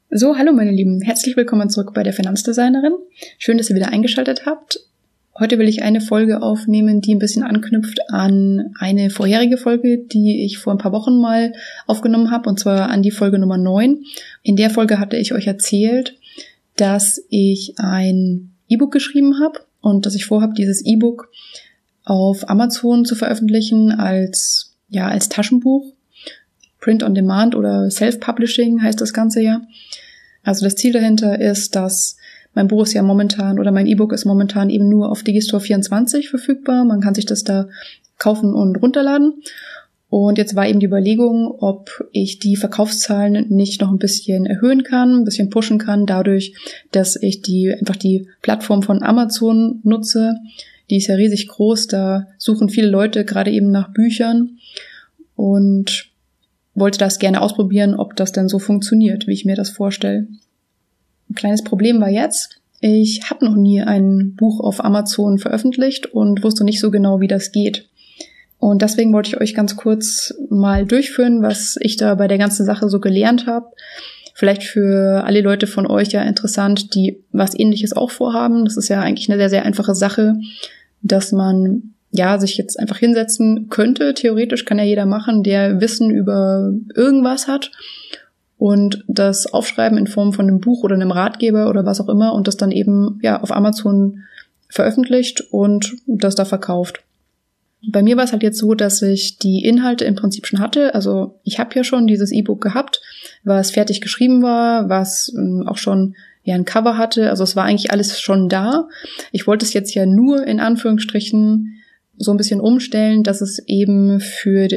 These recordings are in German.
So, hallo meine Lieben, herzlich willkommen zurück bei der Finanzdesignerin. Schön, dass ihr wieder eingeschaltet habt. Heute will ich eine Folge aufnehmen, die ein bisschen anknüpft an eine vorherige Folge, die ich vor ein paar Wochen mal aufgenommen habe, und zwar an die Folge Nummer 9. In der Folge hatte ich euch erzählt, dass ich ein E-Book geschrieben habe und dass ich vorhabe, dieses E-Book auf Amazon zu veröffentlichen als Taschenbuch. Print on Demand oder Self-Publishing heißt das Ganze ja. Also das Ziel dahinter ist, dass mein Buch ist ja momentan oder mein E-Book ist momentan eben nur auf Digistore24 verfügbar. Man kann sich das da kaufen und runterladen. Und jetzt war eben die Überlegung, ob ich die Verkaufszahlen nicht noch ein bisschen erhöhen kann, ein bisschen pushen kann, dadurch, dass ich die Plattform von Amazon nutze. Die ist ja riesig groß, da suchen viele Leute gerade eben nach Büchern und wollte das gerne ausprobieren, ob das denn so funktioniert, wie ich mir das vorstelle. Ein kleines Problem war jetzt, ich habe noch nie ein Buch auf Amazon veröffentlicht und wusste nicht so genau, wie das geht. Und deswegen wollte ich euch ganz kurz mal durchführen, was ich da bei der ganzen Sache so gelernt habe. Vielleicht für alle Leute von euch ja interessant, die was Ähnliches auch vorhaben. Das ist ja eigentlich eine sehr, sehr einfache Sache, dass man sich jetzt einfach hinsetzen könnte. Theoretisch kann ja jeder machen, der Wissen über irgendwas hat und das aufschreiben in Form von einem Buch oder einem Ratgeber oder was auch immer und das dann eben auf Amazon veröffentlicht und das da verkauft. Bei mir war es halt jetzt so, dass ich die Inhalte im Prinzip schon hatte. Also ich habe ja schon dieses E-Book gehabt, was fertig geschrieben war, was auch schon ein Cover hatte. Also es war eigentlich alles schon da. Ich wollte es jetzt ja nur in Anführungsstrichen so ein bisschen umstellen, dass es eben für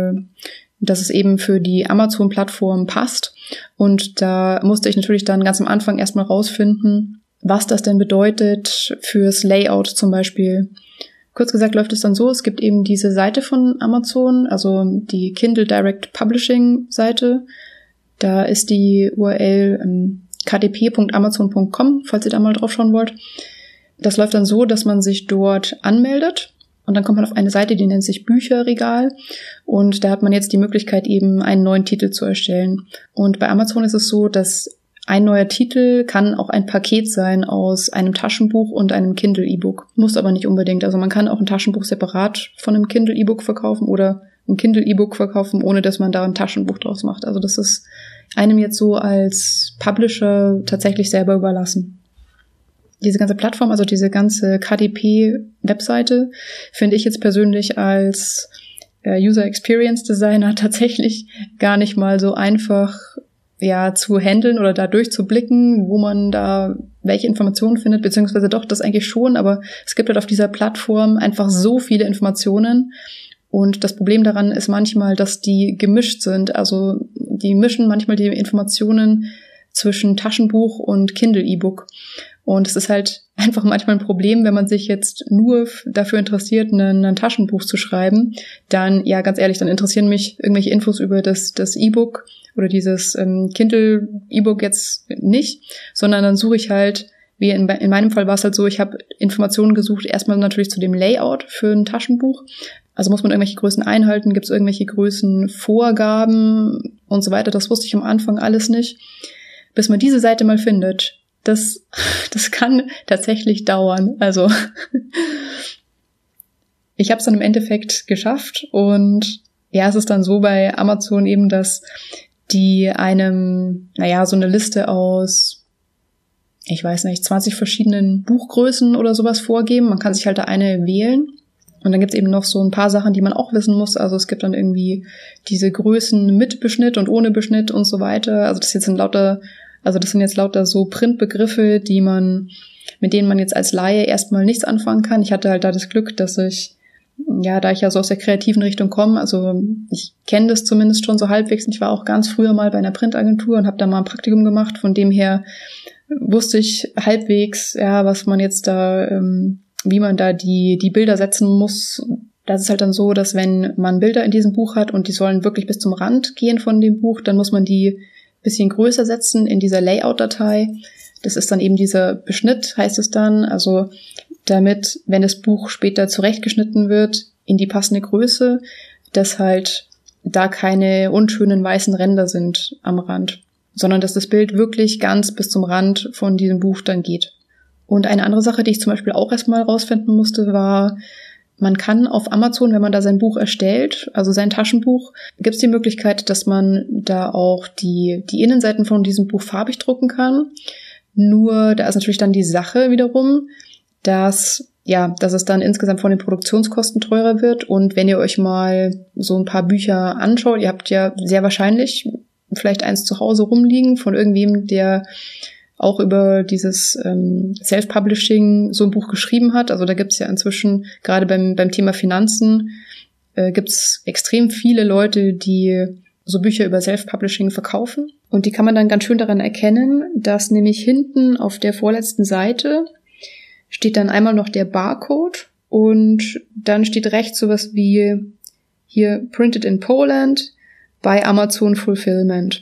die Amazon-Plattform passt. Und da musste ich natürlich dann ganz am Anfang erstmal rausfinden, was das denn bedeutet fürs Layout zum Beispiel. Kurz gesagt läuft es dann so, es gibt eben diese Seite von Amazon, also die Kindle Direct Publishing Seite. Da ist die URL kdp.amazon.com, falls ihr da mal drauf schauen wollt. Das läuft dann so, dass man sich dort anmeldet. Und dann kommt man auf eine Seite, die nennt sich Bücherregal. Und da hat man jetzt die Möglichkeit, eben einen neuen Titel zu erstellen. Und bei Amazon ist es so, dass ein neuer Titel kann auch ein Paket sein aus einem Taschenbuch und einem Kindle-E-Book. Muss aber nicht unbedingt. Also man kann auch ein Taschenbuch separat von einem Kindle-E-Book verkaufen oder ein Kindle-E-Book verkaufen, ohne dass man da ein Taschenbuch draus macht. Also das ist einem jetzt so als Publisher tatsächlich selber überlassen. Diese ganze Plattform, also diese ganze KDP-Webseite, finde ich jetzt persönlich als User Experience Designer tatsächlich gar nicht mal so einfach zu handeln oder da durchzublicken, wo man da welche Informationen findet, beziehungsweise doch, das eigentlich schon, aber es gibt halt auf dieser Plattform einfach so viele Informationen und das Problem daran ist manchmal, dass die gemischt sind, also die mischen manchmal die Informationen zwischen Taschenbuch und Kindle-E-Book. Und es ist halt einfach manchmal ein Problem, wenn man sich jetzt nur dafür interessiert, ein Taschenbuch zu schreiben, dann, ganz ehrlich, dann interessieren mich irgendwelche Infos über das E-Book oder dieses Kindle-E-Book jetzt nicht, sondern dann suche ich halt, wie in meinem Fall war es halt so, ich habe Informationen gesucht, erstmal natürlich zu dem Layout für ein Taschenbuch. Also muss man irgendwelche Größen einhalten, gibt es irgendwelche Größenvorgaben und so weiter. Das wusste ich am Anfang alles nicht. Bis man diese Seite mal findet, das kann tatsächlich dauern. Also ich habe es dann im Endeffekt geschafft und es ist dann so bei Amazon eben, dass die einem, so eine Liste aus, 20 verschiedenen Buchgrößen oder sowas vorgeben. Man kann sich halt da eine wählen. Und dann gibt es eben noch so ein paar Sachen, die man auch wissen muss. Also es gibt dann irgendwie diese Größen mit Beschnitt und ohne Beschnitt und so weiter. Also das sind jetzt lauter so Printbegriffe, mit denen man jetzt als Laie erstmal nichts anfangen kann. Ich hatte halt da das Glück, dass ich, da ich ja so aus der kreativen Richtung komme, also ich kenne das zumindest schon so halbwegs. Ich war auch ganz früher mal bei einer Printagentur und habe da mal ein Praktikum gemacht. Von dem her wusste ich halbwegs, was man jetzt da, wie man da die Bilder setzen muss. Das ist halt dann so, dass wenn man Bilder in diesem Buch hat und die sollen wirklich bis zum Rand gehen von dem Buch, dann muss man die bisschen größer setzen in dieser Layout-Datei. Das ist dann eben dieser Beschnitt, heißt es dann. Also damit, wenn das Buch später zurechtgeschnitten wird, in die passende Größe, dass halt da keine unschönen weißen Ränder sind am Rand. sondern dass das Bild wirklich ganz bis zum Rand von diesem Buch dann geht. Und eine andere Sache, die ich zum Beispiel auch erstmal rausfinden musste, war, man kann auf Amazon, wenn man da sein Buch erstellt, also sein Taschenbuch, gibt es die Möglichkeit, dass man da auch die Innenseiten von diesem Buch farbig drucken kann. Nur da ist natürlich dann die Sache wiederum, dass es dann insgesamt von den Produktionskosten teurer wird. Und wenn ihr euch mal so ein paar Bücher anschaut, ihr habt ja sehr wahrscheinlich vielleicht eins zu Hause rumliegen von irgendwem, der auch über dieses Self-Publishing so ein Buch geschrieben hat. Also da gibt's ja inzwischen, gerade beim Thema Finanzen, gibt's extrem viele Leute, die so Bücher über Self-Publishing verkaufen. Und die kann man dann ganz schön daran erkennen, dass nämlich hinten auf der vorletzten Seite steht dann einmal noch der Barcode und dann steht rechts sowas wie hier Printed in Poland bei Amazon Fulfillment.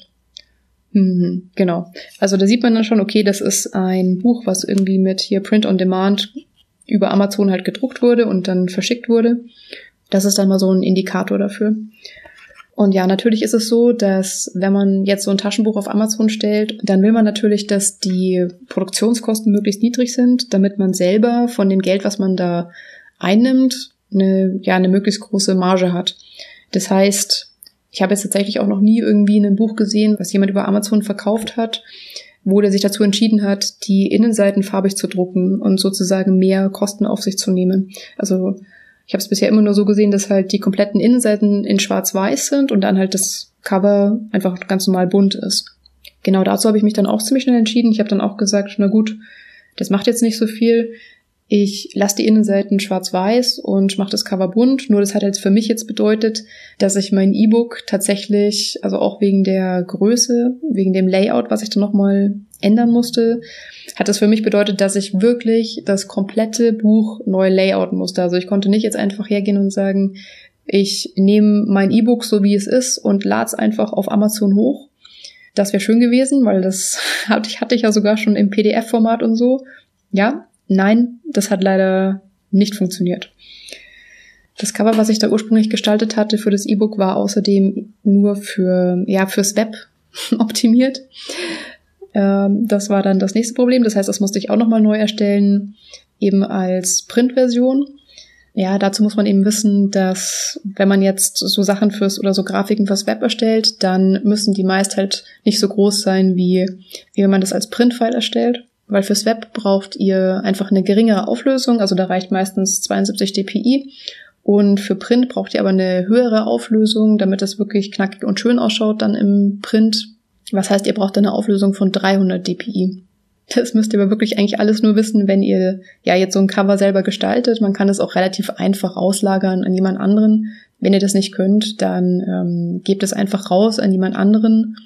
Genau. Also da sieht man dann schon, okay, das ist ein Buch, was irgendwie mit hier Print on Demand über Amazon halt gedruckt wurde und dann verschickt wurde. Das ist dann mal so ein Indikator dafür. Und ja, natürlich ist es so, dass wenn man jetzt so ein Taschenbuch auf Amazon stellt, dann will man natürlich, dass die Produktionskosten möglichst niedrig sind, damit man selber von dem Geld, was man da einnimmt, eine möglichst große Marge hat. Das heißt, ich habe jetzt tatsächlich auch noch nie irgendwie ein Buch gesehen, was jemand über Amazon verkauft hat, wo der sich dazu entschieden hat, die Innenseiten farbig zu drucken und sozusagen mehr Kosten auf sich zu nehmen. Also ich habe es bisher immer nur so gesehen, dass halt die kompletten Innenseiten in schwarz-weiß sind und dann halt das Cover einfach ganz normal bunt ist. Genau dazu habe ich mich dann auch ziemlich schnell entschieden. Ich habe dann auch gesagt, na gut, das macht jetzt nicht so viel. Ich lasse die Innenseiten schwarz-weiß und mache das Cover bunt. Nur das hat jetzt für mich jetzt bedeutet, dass ich mein E-Book tatsächlich, also auch wegen der Größe, wegen dem Layout, was ich dann nochmal ändern musste, hat das für mich bedeutet, dass ich wirklich das komplette Buch neu layouten musste. Also ich konnte nicht jetzt einfach hergehen und sagen, ich nehme mein E-Book so wie es ist und lade es einfach auf Amazon hoch. Das wäre schön gewesen, weil das hatte ich ja sogar schon im PDF-Format und so. Ja, nein, das hat leider nicht funktioniert. Das Cover, was ich da ursprünglich gestaltet hatte für das E-Book, war außerdem nur fürs Web optimiert. Das war dann das nächste Problem. Das heißt, das musste ich auch nochmal neu erstellen, eben als Printversion. Ja, dazu muss man eben wissen, dass wenn man jetzt so Sachen oder so Grafiken fürs Web erstellt, dann müssen die meist halt nicht so groß sein, wie wenn man das als Printfile erstellt. Weil fürs Web braucht ihr einfach eine geringere Auflösung, also da reicht meistens 72 dpi. Und für Print braucht ihr aber eine höhere Auflösung, damit das wirklich knackig und schön ausschaut dann im Print. Was heißt, ihr braucht eine Auflösung von 300 dpi. Das müsst ihr aber wirklich eigentlich alles nur wissen, wenn ihr ja jetzt so ein Cover selber gestaltet. Man kann das auch relativ einfach auslagern an jemand anderen. Wenn ihr das nicht könnt, dann gebt es einfach raus an jemand anderen,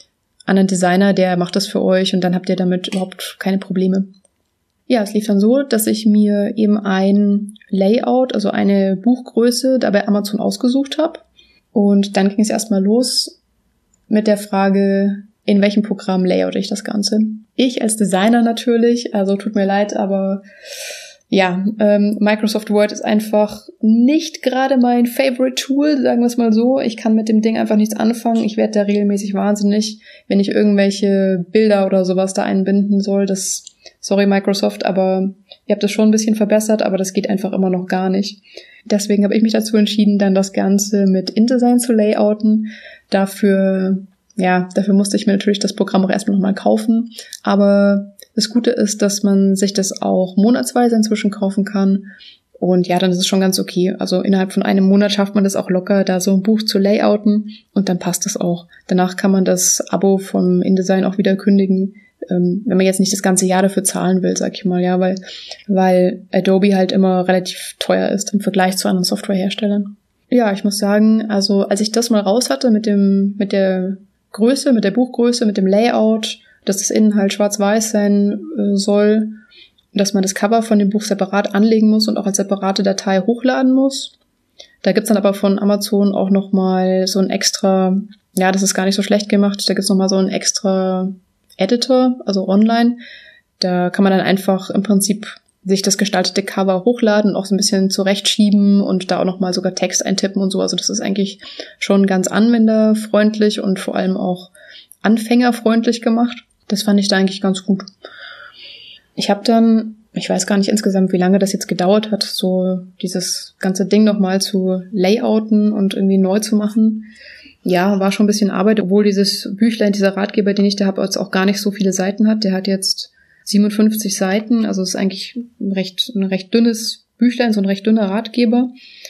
an einen Designer, der macht das für euch und dann habt ihr damit überhaupt keine Probleme. Ja, es lief dann so, dass ich mir eben ein Layout, also eine Buchgröße, da bei Amazon ausgesucht habe. Und dann ging es erstmal los mit der Frage, in welchem Programm layoute ich das Ganze. Ich als Designer natürlich, also tut mir leid, aber ja, Microsoft Word ist einfach nicht gerade mein Favorite Tool, sagen wir es mal so. Ich kann mit dem Ding einfach nichts anfangen. Ich werde da regelmäßig wahnsinnig, wenn ich irgendwelche Bilder oder sowas da einbinden soll. Sorry Microsoft, aber ihr habt das schon ein bisschen verbessert, aber das geht einfach immer noch gar nicht. Deswegen habe ich mich dazu entschieden, dann das Ganze mit InDesign zu layouten. Dafür musste ich mir natürlich das Programm auch erstmal nochmal kaufen. Aber das Gute ist, dass man sich das auch monatsweise inzwischen kaufen kann. Und ja, dann ist es schon ganz okay. Also innerhalb von einem Monat schafft man das auch locker, da so ein Buch zu layouten. Und dann passt es auch. Danach kann man das Abo vom InDesign auch wieder kündigen, wenn man jetzt nicht das ganze Jahr dafür zahlen will, sag ich mal, ja, weil Adobe halt immer relativ teuer ist im Vergleich zu anderen Softwareherstellern. Ja, ich muss sagen, also als ich das mal raus hatte mit der Größe, mit der Buchgröße, mit dem Layout, dass das innen halt schwarz-weiß sein soll, dass man das Cover von dem Buch separat anlegen muss und auch als separate Datei hochladen muss. Da gibt's dann aber von Amazon auch nochmal so ein extra, ja, das ist gar nicht so schlecht gemacht, da gibt's nochmal so ein extra Editor, also online. Da kann man dann einfach im Prinzip sich das gestaltete Cover hochladen und auch so ein bisschen zurechtschieben und da auch nochmal sogar Text eintippen und so. Also das ist eigentlich schon ganz anwenderfreundlich und vor allem auch anfängerfreundlich gemacht. Das fand ich da eigentlich ganz gut. Ich habe dann, ich weiß gar nicht insgesamt, wie lange das jetzt gedauert hat, so dieses ganze Ding nochmal zu layouten und irgendwie neu zu machen. Ja, war schon ein bisschen Arbeit, obwohl dieses Büchlein, dieser Ratgeber, den ich da habe, jetzt auch gar nicht so viele Seiten hat. Der hat jetzt 57 Seiten, also ist eigentlich ein recht dünnes Büchlein, so ein recht dünner Ratgeber.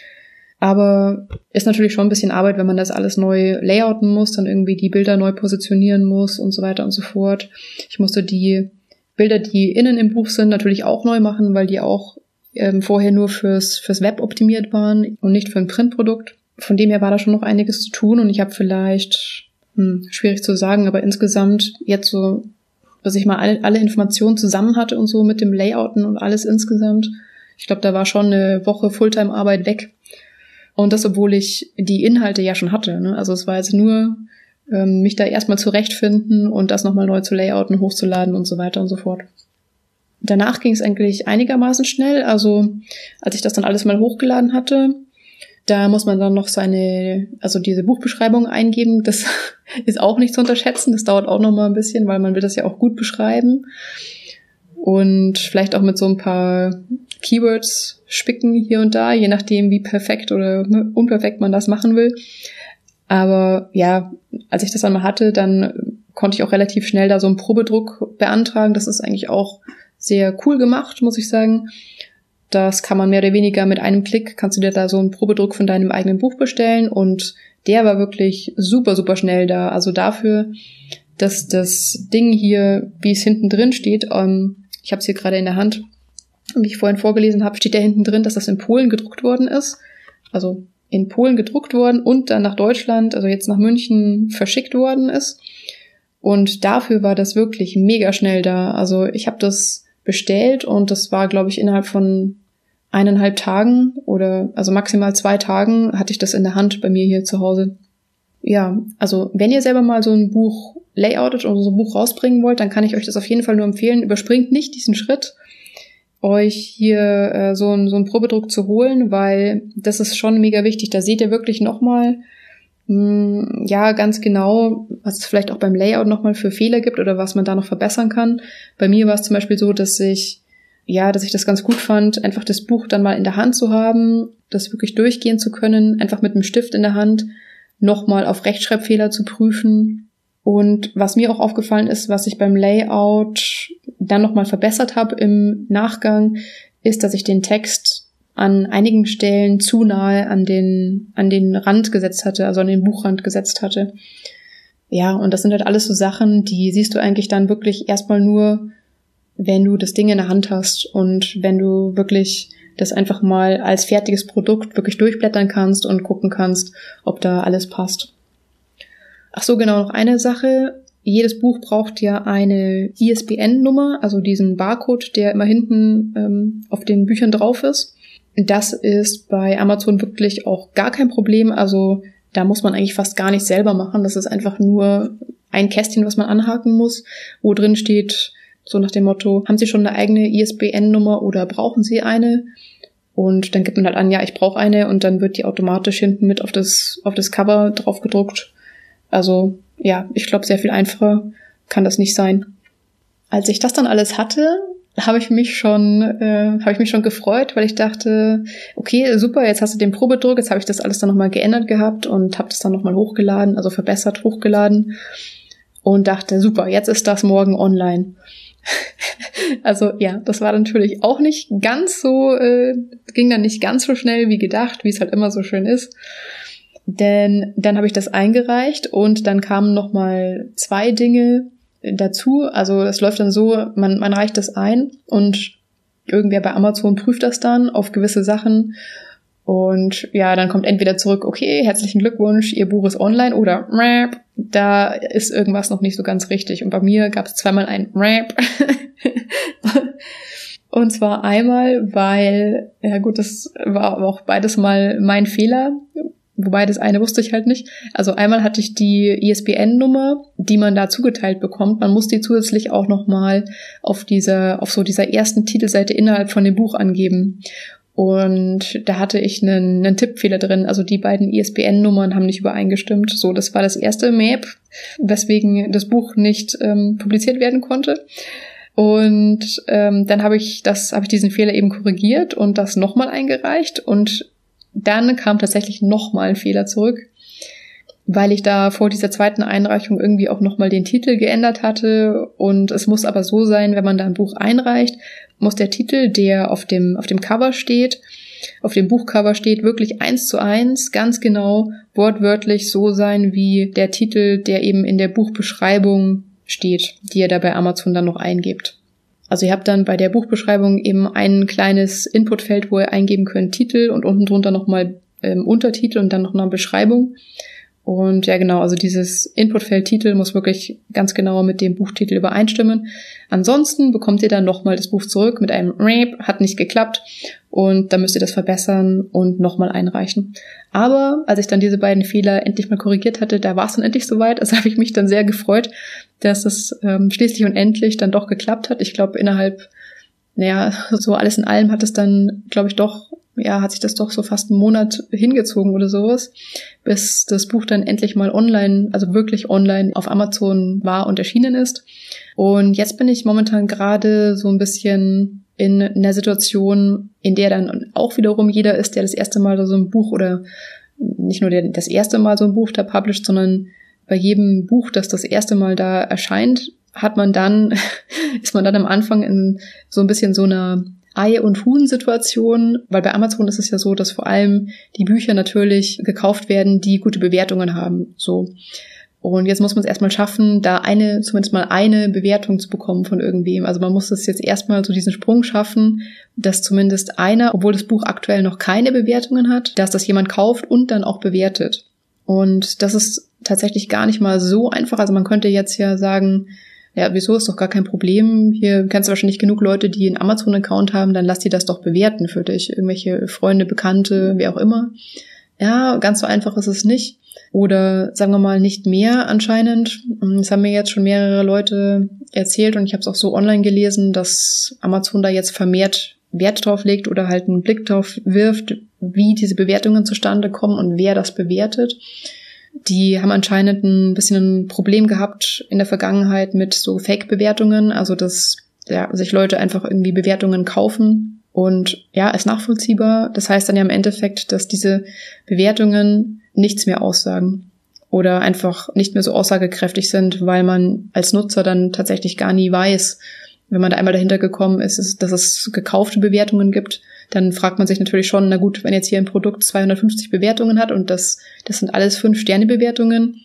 Aber ist natürlich schon ein bisschen Arbeit, wenn man das alles neu layouten muss, dann irgendwie die Bilder neu positionieren muss und so weiter und so fort. Ich musste die Bilder, die innen im Buch sind, natürlich auch neu machen, weil die auch vorher nur fürs Web optimiert waren und nicht für ein Printprodukt. Von dem her war da schon noch einiges zu tun und ich habe vielleicht, schwierig zu sagen, aber insgesamt jetzt so, dass ich mal alle Informationen zusammen hatte und so mit dem Layouten und alles insgesamt. Ich glaube, da war schon eine Woche Fulltime-Arbeit weg. Und das, obwohl ich die Inhalte ja schon hatte, ne? Also es war jetzt nur, mich da erstmal zurechtfinden und das nochmal neu zu layouten, hochzuladen und so weiter und so fort. Danach ging es eigentlich einigermaßen schnell. Also als ich das dann alles mal hochgeladen hatte, da muss man dann noch diese Buchbeschreibung eingeben. Das ist auch nicht zu unterschätzen. Das dauert auch noch mal ein bisschen, weil man will das ja auch gut beschreiben. Und vielleicht auch mit so ein paar Keywords spicken hier und da, je nachdem, wie perfekt oder unperfekt man das machen will. Aber ja, als ich das dann mal hatte, dann konnte ich auch relativ schnell da so einen Probedruck beantragen. Das ist eigentlich auch sehr cool gemacht, muss ich sagen. Das kann man mehr oder weniger mit einem Klick, kannst du dir da so einen Probedruck von deinem eigenen Buch bestellen und der war wirklich super, super schnell da. Also dafür, dass das Ding hier, wie es hinten drin steht, ich habe es hier gerade in der Hand, wie ich vorhin vorgelesen habe, steht da hinten drin, dass das in Polen gedruckt worden ist. Also in Polen gedruckt worden und dann nach Deutschland, also jetzt nach München verschickt worden ist. Und dafür war das wirklich mega schnell da. Also ich habe das bestellt und das war, glaube ich, innerhalb von 1,5 Tagen oder also maximal 2 Tagen hatte ich das in der Hand bei mir hier zu Hause. Ja, also wenn ihr selber mal so ein Buch layoutet oder so ein Buch rausbringen wollt, dann kann ich euch das auf jeden Fall nur empfehlen. Überspringt nicht diesen Schritt, euch hier so einen Probedruck zu holen, weil das ist schon mega wichtig. Da seht ihr wirklich nochmal ganz genau, was es vielleicht auch beim Layout nochmal für Fehler gibt oder was man da noch verbessern kann. Bei mir war es zum Beispiel so, dass ich das ganz gut fand, einfach das Buch dann mal in der Hand zu haben, das wirklich durchgehen zu können, einfach mit einem Stift in der Hand nochmal auf Rechtschreibfehler zu prüfen. Und was mir auch aufgefallen ist, was ich beim Layout dann nochmal verbessert habe im Nachgang, ist, dass ich den Text an einigen Stellen zu nahe an den Rand gesetzt hatte, also an den Buchrand gesetzt hatte. Ja, und das sind halt alles so Sachen, die siehst du eigentlich dann wirklich erstmal nur, wenn du das Ding in der Hand hast und wenn du wirklich das einfach mal als fertiges Produkt wirklich durchblättern kannst und gucken kannst, ob da alles passt. Ach so, genau, noch eine Sache. Jedes Buch braucht ja eine ISBN-Nummer, also diesen Barcode, der immer hinten auf den Büchern drauf ist. Das ist bei Amazon wirklich auch gar kein Problem. Also da muss man eigentlich fast gar nicht selber machen. Das ist einfach nur ein Kästchen, was man anhaken muss, wo drin steht, so nach dem Motto, haben Sie schon eine eigene ISBN-Nummer oder brauchen Sie eine? Und dann gibt man halt an, ja, ich brauche eine und dann wird die automatisch hinten mit auf das Cover drauf gedruckt. Also ja, ich glaube, sehr viel einfacher kann das nicht sein. Als ich das dann alles hatte, habe ich mich schon gefreut, weil ich dachte, okay, super, jetzt hast du den Probedruck, jetzt habe ich das alles dann nochmal geändert gehabt und habe das dann nochmal hochgeladen, also verbessert hochgeladen und dachte, super, jetzt ist das morgen online. Also ja, das war natürlich auch nicht ganz so, ging dann nicht ganz so schnell wie gedacht, wie es halt immer so schön ist. Denn dann habe ich das eingereicht und dann kamen nochmal 2 Dinge dazu. Also das läuft dann so, man reicht das ein und irgendwer bei Amazon prüft das dann auf gewisse Sachen und ja, dann kommt entweder zurück, okay, herzlichen Glückwunsch, Ihr Buch ist online oder da ist irgendwas noch nicht so ganz richtig. Und bei mir gab es zweimal ein und zwar einmal, weil, ja gut, das war auch beides mal mein Fehler. Wobei das eine wusste ich halt nicht. Also einmal hatte ich die ISBN-Nummer, die man da zugeteilt bekommt. Man muss die zusätzlich auch nochmal auf dieser ersten Titelseite innerhalb von dem Buch angeben. Und da hatte ich einen Tippfehler drin. Also die beiden ISBN-Nummern haben nicht übereingestimmt. So, das war das erste Map, weswegen das Buch nicht publiziert werden konnte. Und dann habe ich diesen Fehler eben korrigiert und das nochmal eingereicht. Und dann kam tatsächlich nochmal ein Fehler zurück, weil ich da vor dieser zweiten Einreichung irgendwie auch nochmal den Titel geändert hatte. Und es muss aber so sein, wenn man da ein Buch einreicht, muss der Titel, der auf dem Cover steht, auf dem Buchcover steht, wirklich 1:1, ganz genau, wortwörtlich so sein wie der Titel, der eben in der Buchbeschreibung steht, die ihr da bei Amazon dann noch eingebt. Also ihr habt dann bei der Buchbeschreibung eben ein kleines Inputfeld, wo ihr eingeben könnt Titel und unten drunter nochmal Untertitel und dann noch eine Beschreibung. Und ja genau, also dieses Inputfeld Titel muss wirklich ganz genau mit dem Buchtitel übereinstimmen. Ansonsten bekommt ihr dann nochmal das Buch zurück mit einem Rap, hat nicht geklappt und dann müsst ihr das verbessern und nochmal einreichen. Aber als ich dann diese beiden Fehler endlich mal korrigiert hatte, da war es dann endlich soweit. Also habe ich mich dann sehr gefreut, dass es schließlich und endlich dann doch geklappt hat. Ich glaube innerhalb, so alles in allem hat es dann, glaube ich, hat sich das doch so fast einen Monat hingezogen oder sowas, bis das Buch dann endlich mal online, also wirklich online auf Amazon war und erschienen ist. Und jetzt bin ich momentan gerade so ein bisschen in einer Situation, in der dann auch wiederum jeder ist, der das erste Mal so ein Buch oder nicht nur das erste Mal so ein Buch da publisht, sondern bei jedem Buch, das erste Mal da erscheint, ist man dann am Anfang in so ein bisschen so einer Ei- und Huhn-Situation, weil bei Amazon ist es ja so, dass vor allem die Bücher natürlich gekauft werden, die gute Bewertungen haben, so. Und jetzt muss man es erstmal schaffen, da zumindest mal eine Bewertung zu bekommen von irgendwem. Also man muss es jetzt erstmal so diesen Sprung schaffen, dass zumindest einer, obwohl das Buch aktuell noch keine Bewertungen hat, dass das jemand kauft und dann auch bewertet. Und das ist tatsächlich gar nicht mal so einfach. Also man könnte jetzt ja sagen, ja, wieso, ist doch gar kein Problem. Hier kennst du wahrscheinlich genug Leute, die einen Amazon-Account haben, dann lass die das doch bewerten für dich. Irgendwelche Freunde, Bekannte, wer auch immer. Ja, ganz so einfach ist es nicht. Oder sagen wir mal nicht mehr anscheinend. Das haben mir jetzt schon mehrere Leute erzählt und ich habe es auch so online gelesen, dass Amazon da jetzt vermehrt Wert drauf legt oder halt einen Blick drauf wirft, wie diese Bewertungen zustande kommen und wer das bewertet. Die haben anscheinend ein bisschen ein Problem gehabt in der Vergangenheit mit so Fake-Bewertungen, also dass sich Leute einfach irgendwie Bewertungen kaufen und ja, ist nachvollziehbar. Das heißt dann ja im Endeffekt, dass diese Bewertungen nichts mehr aussagen oder einfach nicht mehr so aussagekräftig sind, weil man als Nutzer dann tatsächlich gar nie weiß, wenn man da einmal dahinter gekommen ist, dass es gekaufte Bewertungen gibt, dann fragt man sich natürlich schon, na gut, wenn jetzt hier ein Produkt 250 Bewertungen hat und das sind alles 5-Sterne-Bewertungen,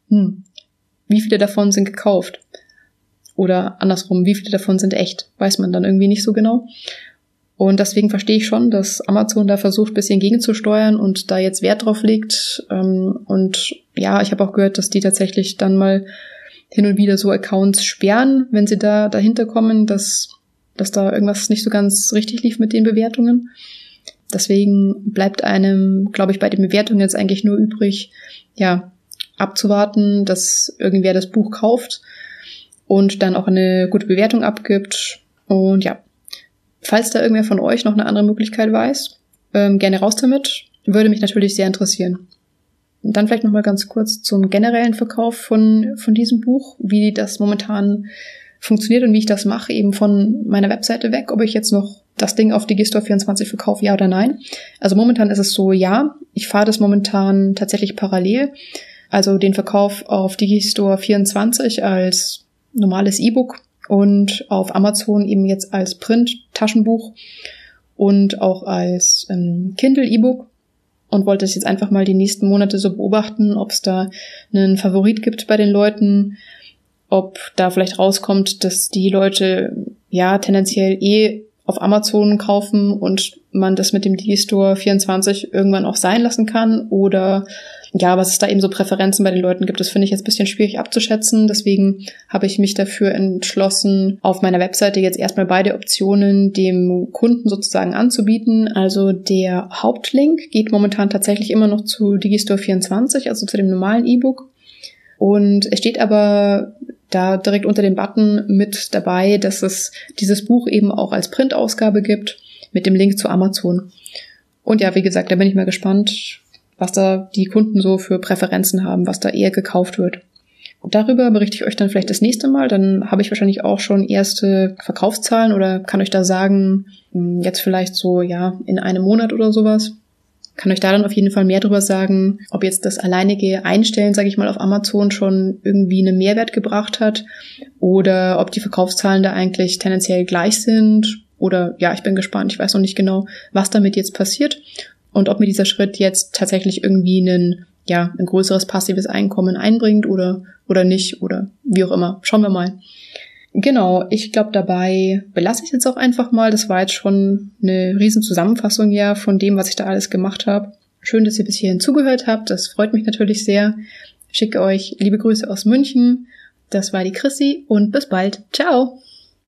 wie viele davon sind gekauft? Oder andersrum, wie viele davon sind echt? Weiß man dann irgendwie nicht so genau. Und deswegen verstehe ich schon, dass Amazon da versucht, ein bisschen gegenzusteuern und da jetzt Wert drauf legt. Und ja, ich habe auch gehört, dass die tatsächlich dann mal hin und wieder so Accounts sperren, wenn sie da dahinter kommen, dass da irgendwas nicht so ganz richtig lief mit den Bewertungen. Deswegen bleibt einem, glaube ich, bei den Bewertungen jetzt eigentlich nur übrig, ja, abzuwarten, dass irgendwer das Buch kauft und dann auch eine gute Bewertung abgibt. Und ja, falls da irgendwer von euch noch eine andere Möglichkeit weiß, gerne raus damit. Würde mich natürlich sehr interessieren. Dann vielleicht nochmal ganz kurz zum generellen Verkauf von diesem Buch, wie das momentan funktioniert und wie ich das mache, eben von meiner Webseite weg, ob ich jetzt noch das Ding auf Digistore24 verkaufe, ja oder nein. Also momentan ist es so, ja, ich fahre das momentan tatsächlich parallel. Also den Verkauf auf Digistore24 als normales E-Book und auf Amazon eben jetzt als Print-Taschenbuch und auch als Kindle-E-Book. Und wollte es jetzt einfach mal die nächsten Monate so beobachten, ob es da einen Favorit gibt bei den Leuten, ob da vielleicht rauskommt, dass die Leute ja tendenziell auf Amazon kaufen und man das mit dem Digistore24 irgendwann auch sein lassen kann oder ja, was es da eben so Präferenzen bei den Leuten gibt, das finde ich jetzt ein bisschen schwierig abzuschätzen. Deswegen habe ich mich dafür entschlossen, auf meiner Webseite jetzt erstmal beide Optionen dem Kunden sozusagen anzubieten. Also der Hauptlink geht momentan tatsächlich immer noch zu Digistore24, also zu dem normalen E-Book. Und es steht aber da direkt unter dem Button mit dabei, dass es dieses Buch eben auch als Printausgabe gibt mit dem Link zu Amazon. Und ja, wie gesagt, da bin ich mal gespannt, was da die Kunden so für Präferenzen haben, was da eher gekauft wird. Und darüber berichte ich euch dann vielleicht das nächste Mal. Dann habe ich wahrscheinlich auch schon erste Verkaufszahlen oder kann euch da sagen, jetzt vielleicht so, ja, in einem Monat oder sowas. Kann euch da dann auf jeden Fall mehr drüber sagen, ob jetzt das alleinige Einstellen, sage ich mal, auf Amazon schon irgendwie einen Mehrwert gebracht hat oder ob die Verkaufszahlen da eigentlich tendenziell gleich sind. Oder ja, ich bin gespannt. Ich weiß noch nicht genau, was damit jetzt passiert und ob mir dieser Schritt jetzt tatsächlich irgendwie ein größeres passives Einkommen einbringt oder nicht oder wie auch immer. Schauen wir mal. Genau, ich glaube, dabei belasse ich jetzt auch einfach mal. Das war jetzt schon eine riesen Zusammenfassung ja von dem, was ich da alles gemacht habe. Schön, dass ihr bis hierhin zugehört habt. Das freut mich natürlich sehr. Ich schicke euch liebe Grüße aus München. Das war die Chrissy und bis bald. Ciao!